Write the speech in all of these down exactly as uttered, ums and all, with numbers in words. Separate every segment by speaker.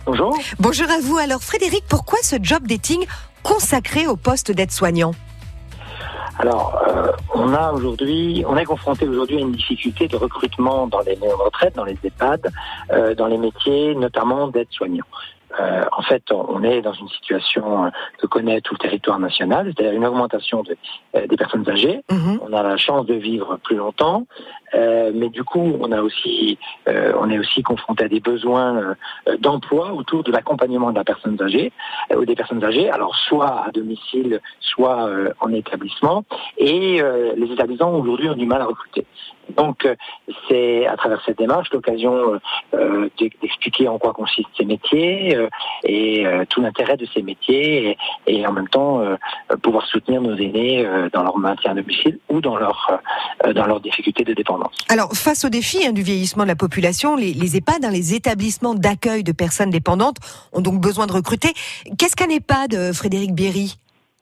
Speaker 1: Bonjour.
Speaker 2: Bonjour à vous. Alors Frédéric, pourquoi ce job dating consacré au poste d'aide-soignant ?
Speaker 1: Alors, euh, on a aujourd'hui, on est confronté aujourd'hui à une difficulté de recrutement dans les maisons de retraite, dans les EHPAD, euh, dans les métiers notamment d'aide-soignant. Euh, en fait, on est dans une situation que connaît tout le territoire national, c'est-à-dire une augmentation de, euh, des personnes âgées. Mmh. On a la chance de vivre plus longtemps, euh, mais du coup, on a aussi, euh, on est aussi confronté à des besoins euh, d'emploi autour de l'accompagnement de la personne âgée euh, ou des personnes âgées. Alors, soit à domicile, soit euh, en établissement. Et euh, les établissements aujourd'hui ont du mal à recruter. Donc, euh, c'est à travers cette démarche l'occasion euh, d'expliquer en quoi consistent ces métiers euh, et euh, tout l'intérêt de ces métiers et, et en même temps euh, pouvoir soutenir nos aînés euh, dans leur maintien à domicile ou dans leur euh, dans leurs difficultés de dépendance.
Speaker 2: Alors, face au défi hein, du vieillissement de la population, les, les EHPAD, hein, les établissements d'accueil de personnes dépendantes, ont donc besoin de recruter. Qu'est-ce qu'un EHPAD, Frédéric Bierry ?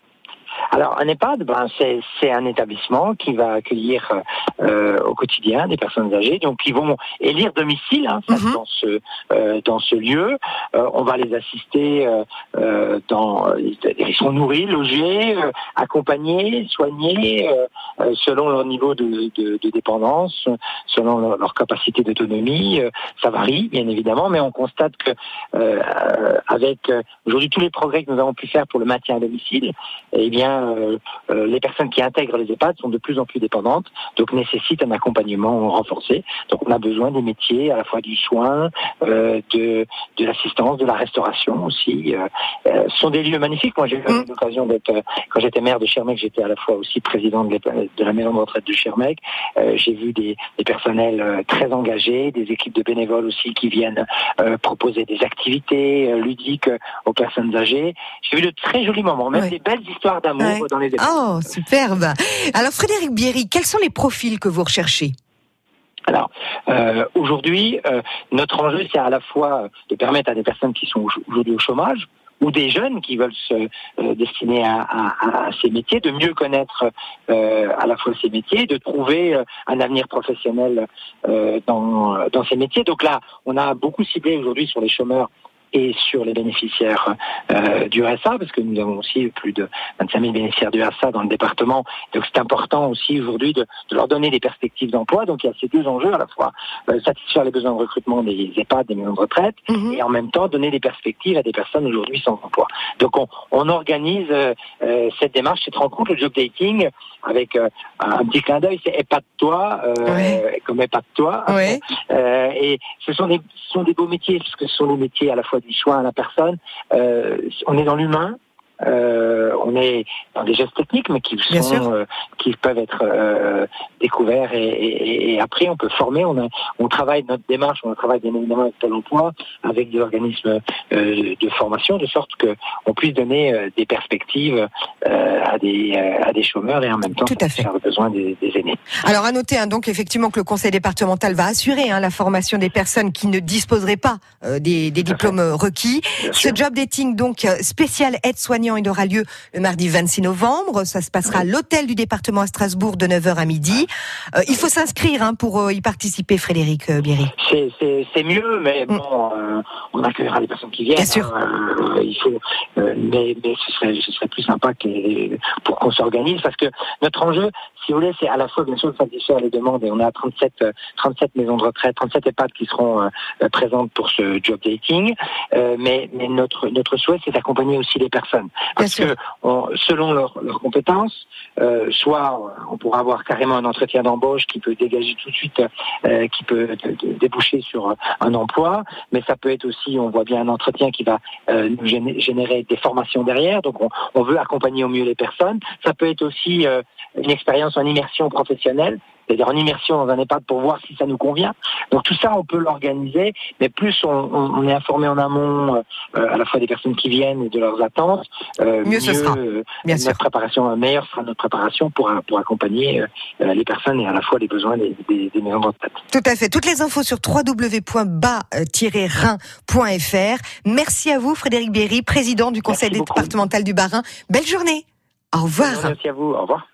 Speaker 1: Alors, un EHPAD, ben, c'est, c'est un établissement qui va accueillir euh, au quotidien des personnes âgées, donc ils vont élire domicile hein, mm-hmm. dans ce euh, dans ce lieu. Euh, on va les assister euh, euh, dans, ils sont nourris, logés, euh, accompagnés, soignés euh, selon leur niveau de, de, de dépendance, selon leur, leur capacité d'autonomie. Euh, ça varie bien évidemment, mais on constate que euh, avec euh, aujourd'hui tous les progrès que nous avons pu faire pour le maintien à domicile, eh bien Euh, euh, les personnes qui intègrent les EHPAD sont de plus en plus dépendantes, donc nécessitent un accompagnement renforcé. Donc on a besoin des métiers à la fois du soin, euh, de, de l'assistance, de la restauration aussi. Euh, euh, ce sont des lieux magnifiques. Moi j'ai eu mmh. l'occasion d'être, euh, quand j'étais maire de Schirmeck, j'étais à la fois aussi président de, de la maison de retraite de Schirmeck. Euh, j'ai vu des, des personnels euh, très engagés, des équipes de bénévoles aussi qui viennent euh, proposer des activités euh, ludiques euh, aux personnes âgées. J'ai vu de très jolis moments, même oui. des belles histoires d'amour. Ouais. Dans les
Speaker 2: oh, superbe. Alors, Frédéric Bierry, quels sont les profils que vous recherchez ?
Speaker 1: Alors, euh, aujourd'hui, euh, notre enjeu, c'est à la fois de permettre à des personnes qui sont aujourd'hui au chômage ou des jeunes qui veulent se euh, destiner à, à, à ces métiers, de mieux connaître euh, à la fois ces métiers, de trouver euh, un avenir professionnel euh, dans, dans ces métiers. Donc là, on a beaucoup ciblé aujourd'hui sur les chômeurs et sur les bénéficiaires euh, du R S A, parce que nous avons aussi plus de vingt-cinq mille bénéficiaires du R S A dans le département. Donc c'est important aussi aujourd'hui de, de leur donner des perspectives d'emploi. Donc il y a ces deux enjeux, à la fois euh, satisfaire les besoins de recrutement des EHPAD, des maisons de retraite, mmh. et en même temps donner des perspectives à des personnes aujourd'hui sans emploi. Donc on, on organise euh, cette démarche, cette rencontre, le job dating, avec euh, un petit clin d'œil, c'est épate-toi, euh, ouais. comme épate-toi.
Speaker 2: Ouais.
Speaker 1: Euh, et ce sont, des, ce sont des beaux métiers, parce que ce sont des métiers à la fois du soin à la personne. Euh, on est dans l'humain. Euh, on est dans des gestes techniques, mais qui sont, euh, qui peuvent être euh, découverts et, et, et après on peut former. On, a, on travaille notre démarche, on travaille bien évidemment avec Pôle Emploi, avec des organismes euh, de formation, de sorte que on puisse donner euh, des perspectives euh, à des euh, à des chômeurs et en même temps faire le besoin des, des aînés.
Speaker 2: Alors à noter hein, donc effectivement que le Conseil départemental va assurer hein, la formation des personnes qui ne disposeraient pas euh, des, des diplômes requis. Bien Ce sûr. Job dating donc spécial aide-soignant, il aura lieu le mardi vingt-six novembre. Ça se passera à l'hôtel du département à Strasbourg de neuf heures à midi. Euh, il faut s'inscrire hein, pour euh, y participer, Frédéric euh, Bierry.
Speaker 1: C'est, c'est, c'est mieux, mais bon, euh, on accueillera les personnes qui viennent.
Speaker 2: Bien sûr.
Speaker 1: Euh, il faut, euh, mais, mais ce serait, ce serait plus sympa que, pour qu'on s'organise, parce que notre enjeu, si vous voulez, c'est à la fois bien sûr de satisfaire les demandes, et on a trente-sept, trente-sept maisons de retraite, trente-sept EHPAD qui seront euh, présentes pour ce job dating, euh, mais, mais notre notre souhait, c'est d'accompagner aussi les personnes. Parce que on, selon leurs leur compétences, euh, soit on pourra avoir carrément un entretien d'embauche qui peut dégager tout de suite, euh, qui peut de, de, déboucher sur un emploi, mais ça peut être aussi, on voit bien, un entretien qui va euh, nous générer des formations derrière, donc on, on veut accompagner au mieux les personnes. Ça peut être aussi euh, une expérience en immersion professionnelle, c'est-à-dire en immersion dans un EHPAD pour voir si ça nous convient. Donc tout ça, on peut l'organiser, mais plus on, on, on est informé en amont, euh, à la fois des personnes qui viennent et de leurs attentes, euh,
Speaker 2: mieux, mieux ce sera.
Speaker 1: Euh,
Speaker 2: Bien
Speaker 1: notre
Speaker 2: sûr.
Speaker 1: préparation, meilleure sera notre préparation pour, pour accompagner euh, les personnes et à la fois les besoins des, des, des maisons de retraite.
Speaker 2: Tout à fait. Toutes les infos sur w w w point bas tiret rhin point f r. Merci à vous, Frédéric Bierry, président du Conseil
Speaker 1: Merci
Speaker 2: départemental beaucoup. Du Bas-Rhin. Belle journée. Au revoir.
Speaker 1: Merci à vous. Au revoir.